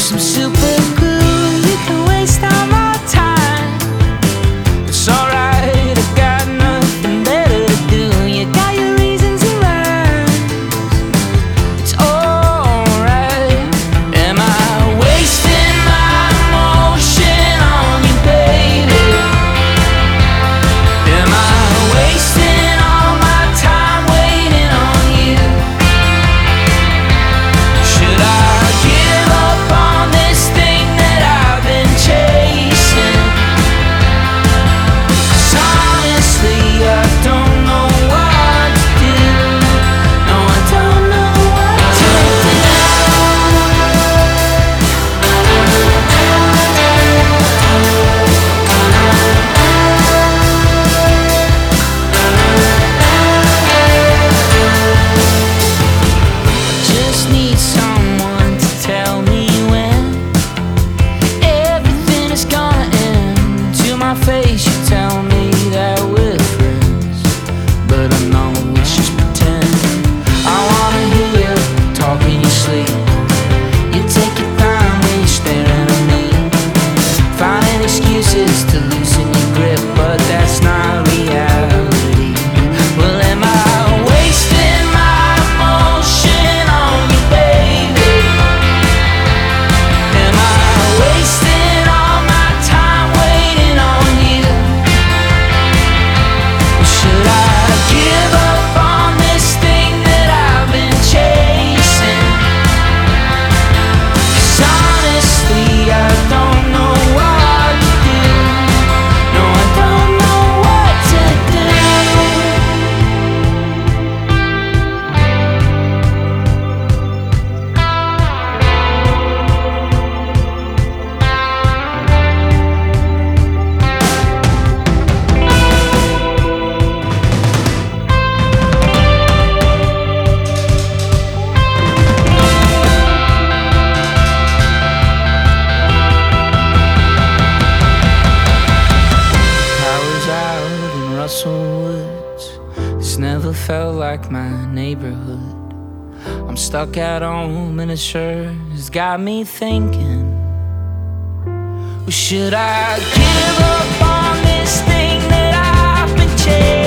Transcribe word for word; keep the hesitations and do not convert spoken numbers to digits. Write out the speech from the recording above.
some super glue. You can waste all my time. It's alright, I got nothing better to do. You got your reasons and rhymes. It's alright. Am I wasting my emotion on you, baby? Am I wasting all my time waiting on you? Should I give up on this thing that I've been chasing? 'Cause honestly, I don't know what to do. No, I don't know what to do. Just need someone to tell me when everything is gonna end. To my face you tell me that we're friends, but I know it's just pretend. I wanna hear you talk in your sleep. You take your time when you're staring at me, finding excuses to loosen your grip, but that's not reality. Well, am I wasting my emotion on you, baby? Am I wasting all my time waiting on you? Or should I give up on this thing that I've been chasing? 'Cause honestly, I don't know what to do. No, I don't know what to do. I was out in Russell Woods. This never felt like my neighborhood. I'm stuck at home and it sure has got me thinking, well, should I give up on this thing that I've been chasing?